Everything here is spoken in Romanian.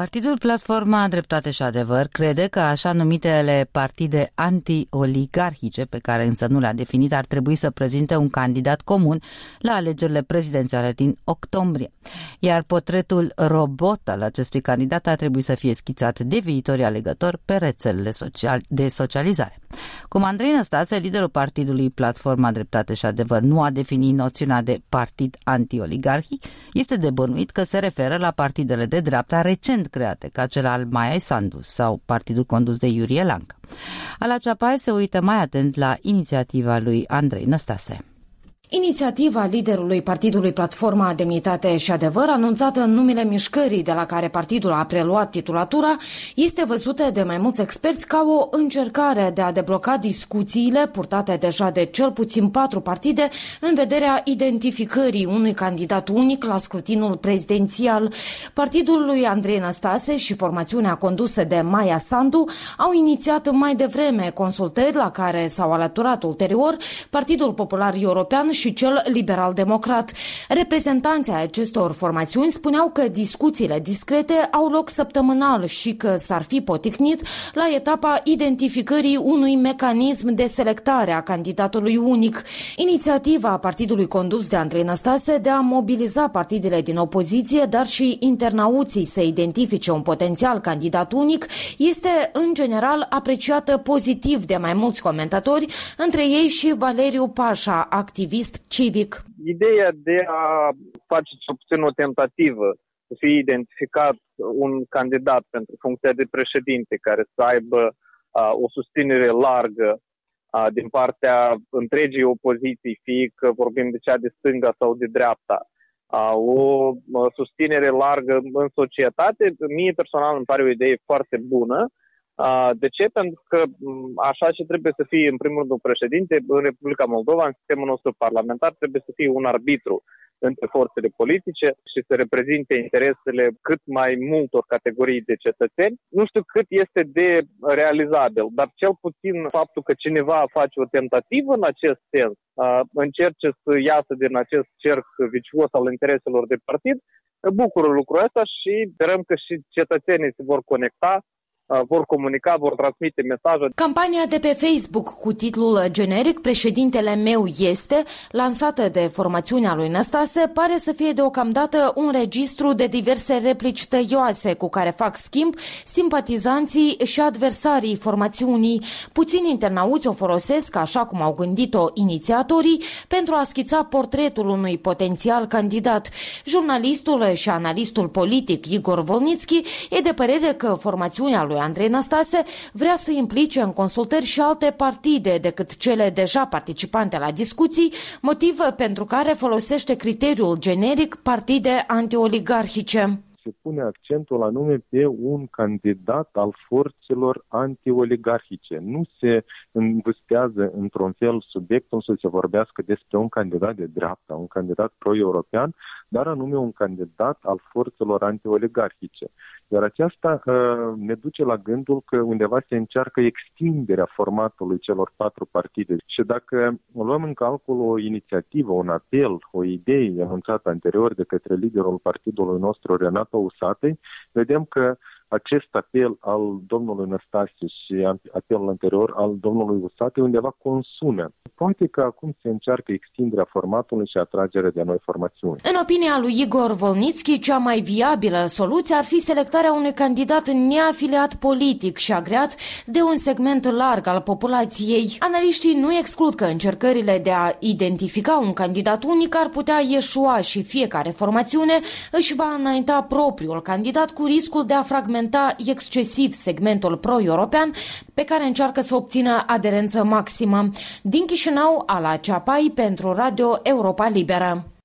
Partidul Platforma Dreptate și Adevăr crede că așa numitele partide anti-oligarhice, pe care însă nu le-a definit, ar trebui să prezinte un candidat comun la alegerile prezidențiale din octombrie. Iar portretul robot al acestui candidat ar trebui să fie schițat de viitorii alegători pe rețelele de socializare. Cum Andrei Năstase, liderul partidului Platforma Dreptate și Adevăr, nu a definit noțiunea de partid anti-oligarhic, este de bănuit că se referă la partidele de dreapta recent create, ca cel al Maiei Sandu sau partidul condus de Iurie Lanca. Ala Ceapai se uită mai atent la inițiativa lui Andrei Năstase. Inițiativa liderului partidului Platforma Demnitate și Adevăr, anunțată în numele mișcării de la care partidul a preluat titulatura, este văzută de mai mulți experți ca o încercare de a debloca discuțiile purtate deja de cel puțin 4 partide în vederea identificării unui candidat unic la scrutinul prezidențial. Partidul lui Andrei Năstase și formațiunea condusă de Maia Sandu au inițiat mai devreme consultări la care s-au alăturat ulterior Partidul Popular European și cel liberal-democrat. Reprezentanții acestor formațiuni spuneau că discuțiile discrete au loc săptămânal și că s-ar fi poticnit la etapa identificării unui mecanism de selectare a candidatului unic. Inițiativa partidului condus de Andrei Năstase de a mobiliza partidele din opoziție, dar și internauții să identifice un potențial candidat unic, este în general apreciată pozitiv de mai mulți comentatori, între ei și Valeriu Pașa, activist civic. Ideea de a face cel puțin o tentativă să fie identificat un candidat pentru funcția de președinte care să aibă o susținere largă din partea întregii opoziții, fie că vorbim de cea de stânga sau de dreapta, o susținere largă în societate, mie personal îmi pare o idee foarte bună. De ce? Pentru că așa ce trebuie să fie în primul rând un președinte în Republica Moldova, în sistemul nostru parlamentar, trebuie să fie un arbitru între forțele politice și să reprezinte interesele cât mai multor categorii de cetățeni. Nu știu cât este de realizabil, dar cel puțin faptul că cineva face o tentativă în acest sens, încerce să iasă din acest cerc vicios al intereselor de partid, bucură lucrul ăsta și sperăm că și cetățenii se vor conecta, vor comunica, vor transmite mesaje. Campania de pe Facebook cu titlul generic "Președintele meu este", lansată de formațiunea lui Năstase, pare să fie deocamdată un registru de diverse replici tăioase cu care fac schimb simpatizanții și adversarii formațiunii. Puțini internauți o folosesc, așa cum au gândit-o inițiatorii, pentru a schița portretul unui potențial candidat. Jurnalistul și analistul politic Igor Volnitski e de părere că formațiunea lui Andrei Năstase vrea să implice în consultări și alte partide decât cele deja participante la discuții, motiv pentru care folosește criteriul generic partide antioligarhice. Se pune accentul anume pe un candidat al forțelor anti-oligarhice. Nu se învâstează într-un fel subiectul să se vorbească despre un candidat de dreapta, un candidat pro-european, dar anume un candidat al forțelor anti-oligarhice. Iar aceasta ne duce la gândul că undeva se încearcă extinderea formatului celor 4 partide. Și dacă luăm în calcul o inițiativă, un apel, o idee anunțată anterior de către liderul partidului nostru, Renato Usatăi, vedem că acest apel al domnului Năstase și apelul anterior al domnului Usatăi undeva consumă. Poate că acum se încearcă extinderea formatului și atragerea de noi formațiuni. În opinia lui Igor Volnitski, cea mai viabilă soluție ar fi selectarea unui candidat neafiliat politic și agreat de un segment larg al populației. Analiștii nu exclud că încercările de a identifica un candidat unic ar putea ieșua și fiecare formațiune își va înainta propriul candidat cu riscul de a fragmenta excesiv segmentul pro-european pe care încearcă să obțină aderență maximă. Din Chișinău, Ala Ceapai pentru Radio Europa Liberă.